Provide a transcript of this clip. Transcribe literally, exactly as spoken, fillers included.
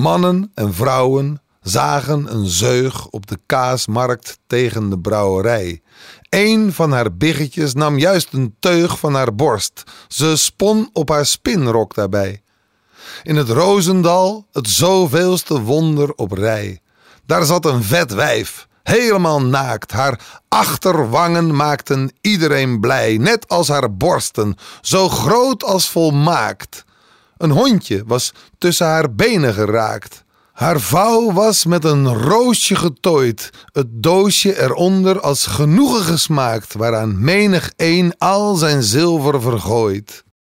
Mannen en vrouwen zagen een zeug op de kaasmarkt tegen de brouwerij. Eén van haar biggetjes nam juist een teug van haar borst. Ze spon op haar spinrok daarbij. In het Rozendal het zoveelste wonder op rij. Daar zat een vet wijf, helemaal naakt. Haar achterwangen maakten iedereen blij, net als haar borsten, zo groot als volmaakt. Een hondje was tussen haar benen geraakt. Haar vouw was met een roosje getooid, het doosje eronder als genoegen gesmaakt, waaraan menig een al zijn zilver vergooit.